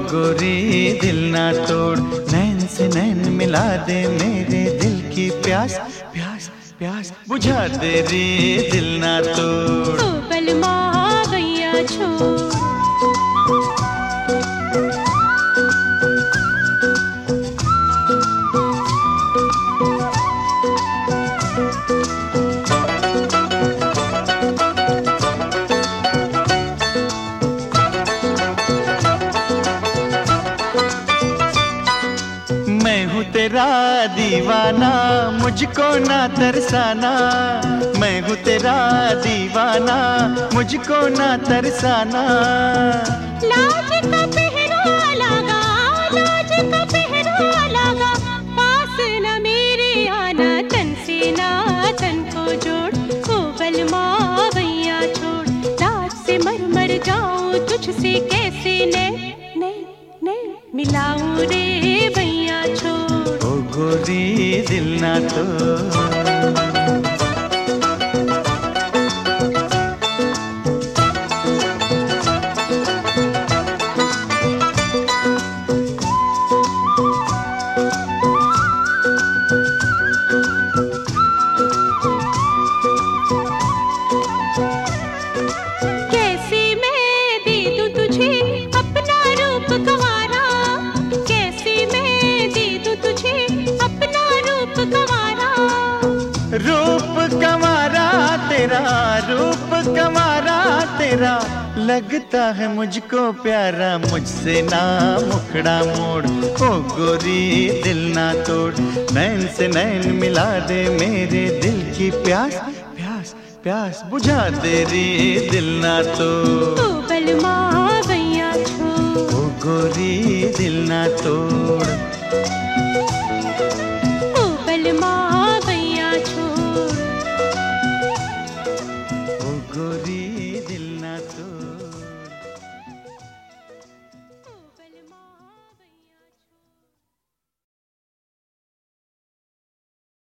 गोरी दिल ना तोड़, नैन से नैन मिला दे मेरे दिल की प्यास, प्यास प्यास बुझा दे रे दिल ना तोड़। ओ बलमा भैया छोड़। मैं हूँ तेरा दीवाना, मुझको ना तरसाना। मैं हूँ तेरा दीवाना, मुझको ना तरसाना। लाज का पहरा लगा, लाज का पहरा लगा, पास न मेरे आना, तन से ना तन को जोड़। ओ बलमा भैया छोड़, लाज से मर मर जाऊं, तुझसे कैसे ने मिलाऊं रे भैया छोड़। ओ गोरी दिल ना तोड़। कैसे मैं दे दूं तुझे अपना रूप गंवारा, कैसे मैं दे दूं तुझे अपना रूप गंवारा। रूप कमारा तेरा, रूप कमारा तेरा, लगता है मुझको प्यारा, मुझसे ना मुखड़ा मोड़। ओ गोरी दिल ना तोड़, नैन से नैन मिला दे मेरे दिल की प्यास, प्यास प्यास बुझा दे रे दिल ना तोड़। ओ बलमा भैया छोड़। ओ गोरी दिल ना तोड़।